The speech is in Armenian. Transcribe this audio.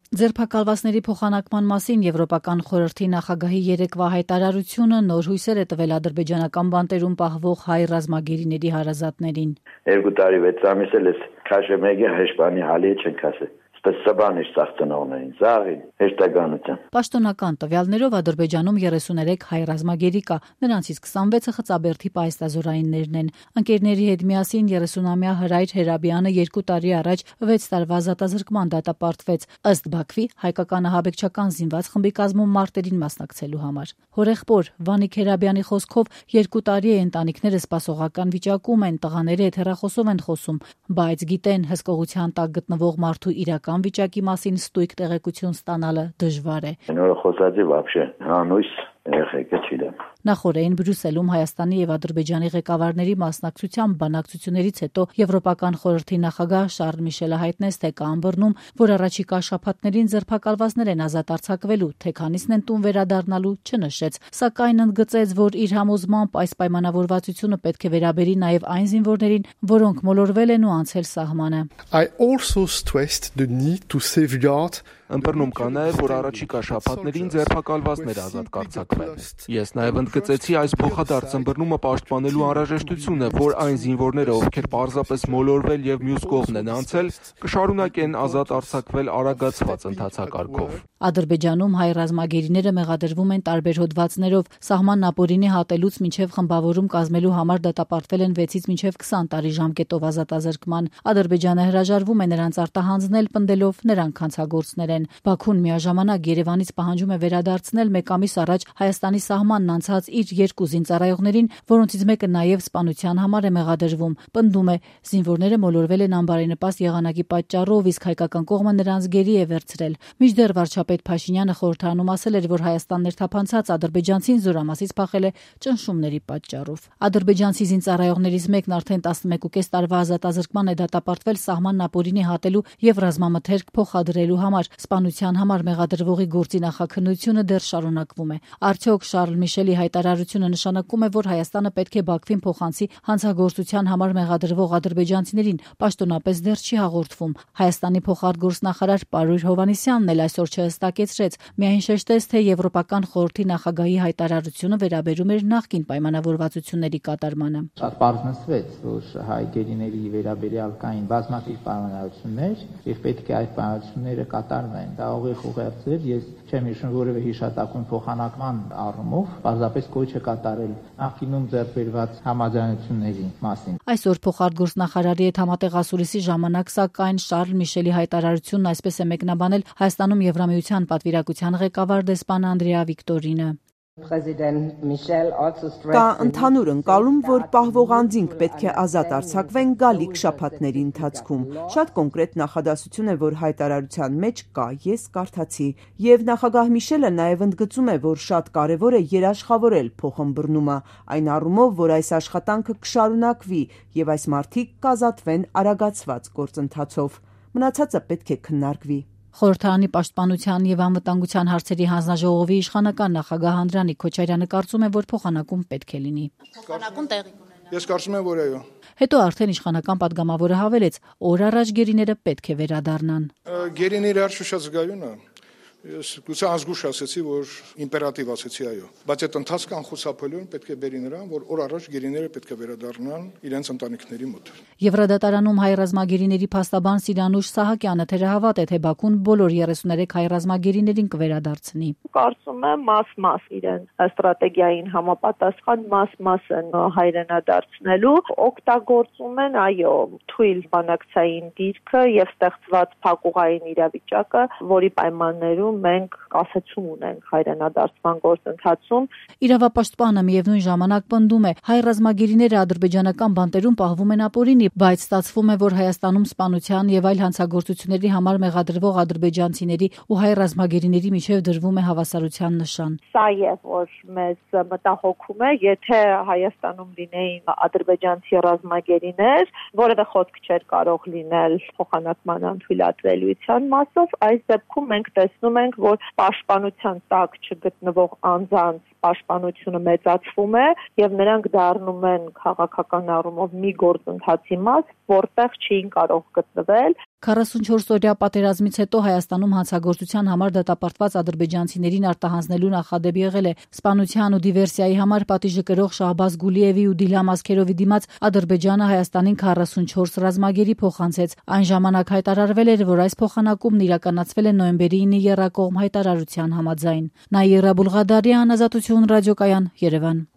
Ձերբակալվածների փոխանակման մասին Եվրոպական խորհրդի նախագահի երեկվա հայտարարությունը նոր հույսեր է տվել ադրբեջանական բանտերում պահվող հայ ռազմագերիների հարազատներին։ 2 տարի 6 ամիս էլ էս քաշեմեգի հեշպանի հալի չենք ասել։ Ստեսաբանիշ ծախծնողներին, զաղին, հեշտականության։ Պաշտոնական տվյալներով Ադրբեջանում 33 հայ ռազմագերի կա, նրանցից 26-ը խծաբերդի պահեստազորայիններն են։ Ընկերների հետ միասին 30-ամյա Հրայր Հերաբյանը 2 տարի առաջ 6 տարվա ազատազրկման դատապարտվեց, ըստ Բաքվի հայկական ահաբեկչական զինված խմբի կազմում մարտերին մասնակցելու համար։ Հորեղբոր Վանիկ Հերաբյանի խոսքով 2 տարի է ընտանիքները սպասողական վիճակում են, տղաները հետ հեռախոսով են խոսում, բայց գիտեն հսկողության տակ գտնվող մարդու իրական վիճակի մասին ստույգ տեղեկություն ստանալը դժվար է։ Նորը խոսածի вообще հանույս երեխեքը չիդեմ։ Նախորդին Բրյուսելում Հայաստանի եւ Ադրբեջանի ղեկավարների մասնակցությամբ բանակցություններից հետո Եվրոպական խորհրդի նախագահ Շարլ Միշելը հայտնեց, թե կա ըմբռնում, որ առաջիկա շաբաթներին ձերբակալվածներ են ազատ արձակվելու, թե քանիսն են տուն վերադառնալու չնշեց, սակայն ընդգծեց, որ իր համոզմամբ այս պայմանավորվածությունը պետք է վերաբերի նաեւ այն զինվորներին, որոնք մոլորվել են ու անցել սահմանը։ I also stressed the need to safeguard Ըմբռնում կա նաև, որ առաջիկա շաբաթներին ձերբակալվածներ ազատ կարձակվեն։ Ես նաև ընդգծեցի այս փոխադարձ ըմբռնումը պաշտպանելու անհրաժեշտությունը, որ այն զինվորները, ովքեր պարզապես մոլորվել եւ մյուս կողմն են անցել, կշարունակեն ազատ արձակվել արագացված ընթացակարգով։ Ադրբեջանում հայ ռազմագերիները մեղադրվում են տարբեր հոդվածներով, սահմանն ապօրինի հատելուց մինչև խմբավորում կազմելու համար դատապարտվել են 6-ից մինչև 20 տարի ժամկետով ազատազրկման։ Ադրբեջանը հրաժարվում է նրանց արտահանձնել, պնդելով նրանք հանցագործներ են։ Բաքուն միաժամանակ Երևանից պահանջում է վերադարձնել 1 ամիս առաջ Հայաստանի սահմանն անցած իր 2 զինծառայողներին, որոնցից մեկը նաև սպանության համար է մեղադրվում։ Պնդում է, զինվորները մոլորվել են անբարենպաստ եղանակի պատճառով, իսկ հայկական կողմը նրանց գերի է վերցրել։ Մինչդեռ վարչապետ Փաշինյանը խորհրդարանում ասել էր, որ Հայաստան ներթափանցած ադրբեջանցին զորամասից փախել է ճնշումների պատճառով։ Ադրբեջանցի զինծառայողներից մեկն արդեն 11.5 տարվա ազատազրկման է դատապարտվել սահմանն ապօրինի հատելու եւ ռազմամթերք փոխադրելու համար։ Սպանության համար մեղադրվողի գործի նախաքննությունը դեռ շարունակվում է։ Արդյոք Շարլ Միշելի հայտարարությունը նշանակում է, որ Հայաստանը պետք է Բաքվին փոխանցի հանցագործության համար մեղադրվող ադրբեջանցիներին, պաշտոնապես դեռ չի հաղորդվում։ Հայաստանի փոխարտգործնախարար Պարույր Հովհաննիսյանն էլ այսօր չհստակեցրեց, միայն շեշտեց, թե Եվրոպական խորհրդի նախագահի հայտարարությունը վերաբերում էր նախկին պայմանավորվածությունների կատարմանը։ Շատ պարզ նշվեց, որ հայ գերիների վերաբերյալ կային բազմաթիվ պայմանավորություններ եւ պետք է այդ պայմանավորությունները կատարվեն։ Դա ուղիղ ուղերձեր, ես չեմ հիշում որևէ հիշատակում փոխանակման առումով, պարզապես կոչ է կատարել նախկինում ձեռք բերված համաձայնությունների մասին։ Այսօր փոխարտգործնախարարի հետ համատեղ ասուլիսի ժամանակ, սակայն Շարլ Միշելի հայտարարությունն այսպես է մեկնաբանել Հայաստանում Եվրամիության պատվիրակության ղեկավար դեսպան Անդրեա Վիկտորինը։ Կա ընդհանուր ընկալում, որ պահվող անձինք պետք է ազատ արձակվեն գալիք շաբաթների ընթացքում։ Շատ կոնկրետ նախադասություն է, որ հայտարարության մեջ կա, ես կարդացի, եւ նախագահ Միշելը նաեւ ընդգծում է, որ շատ կարեւոր է երաշխավորել փոխըմբռնումը, այն առումով, որ այս աշխատանքը կշարունակվի եւ այս մարդիկ կազատվեն արագացված գործընթացով։ Մնացածը պետք է քննարկվի։ Խորհրդարանի պաշտպանության եւ անվտանգության հարցերի հանձնաժողովի իշխանական նախագահ Անդրանիկ Քոչարյանը կարծում է, որ փոխանակում պետք է լինի։ Փոխանակում տեղի կունենա։ Ես կարծում եմ, որ այո։ Հետո արդեն իշխանական падգամավորը հավելեց, օր առաջ գերիները պետք է վերադառնան։ Գերիները արշուշած գայունը ես գուցե ազգուշ ասեցի, որ իմպերատիվ ասեցի այո, բայց այդ ընթացքը անխուսափելիորեն պետք է բերի նրան, որ օր առաջ գերիները պետք է վերադառնան իրենց ընտանիքների մոտ։ Եվրադատարանում հայ ռազմագերիների փաստաբան Սիրանուշ Սահակյանը թերահավատ է, թե Բաքուն բոլոր 33 հայ ռազմագերիներին կվերադարձնի։ Կարծում եմ մաս-մաս իրեն ստրատեգիային համապատասխան մաս-մաս են հայրենադարձնելու, օգտագործում են այո թույլ բանակցային դիրքը եւ ստեղծված փակուղային իրավիճակը, որի պայմաններում մենք կասեցում ունենք հայրենադարձման գործընթացում։ Իրավապաշտպանը միևնույն ժամանակ պնդում է, հայ ռազմագերիները ադրբեջանական բանտերում պահվում են ապօրինի, բայց ստացվում է, որ Հայաստանում սպանության եւ այլ հանցագործությունների համար մեղադրվող ադրբեջանցիների ու հայ ռազմագերիների միջև դրվում է հավասարության նշան։ Սա է, որ մեզ մտահոգում է, եթե Հայաստանում լինեին ադրբեջանցի ռազմագերիներ, որևէ խոսք չէր կարող լինել փոխանակման անթույլատրելիության մասով, այս դեպքում մենք տեսնում ենք, որ պաշտպանության տակ չգտնվող անձանց պաշտպանությունը մեծացվում է եւ նրանք դառնում են քաղաքական առումով մի գործընթացի մաս, որտեղ չէին կարող գտնվել։ 44-օրյա պատերազմից հետո Հայաստանում հանցագործության համար դատապարտված ադրբեջանցիներին արտահանձնելու նախադեպ եղել է։ Սպանության ու դիվերսիայի համար պատիժը կրող Շահբազ Գուլիևի ու Դիլհամ Ասքերովի դիմաց Ադրբեջանը Հայաստանին 44 ռազմագերի փոխանցեց։ Այն ժամանակ հայտարարվել էր, որ այս փոխանակումն իրականացվել է նոյեմբերի 9-ի եռակողմ հայտարարության համաձայն։ Նաիրա Բուլղադարյան, Ազատություն ռադիոկայան, Երևան։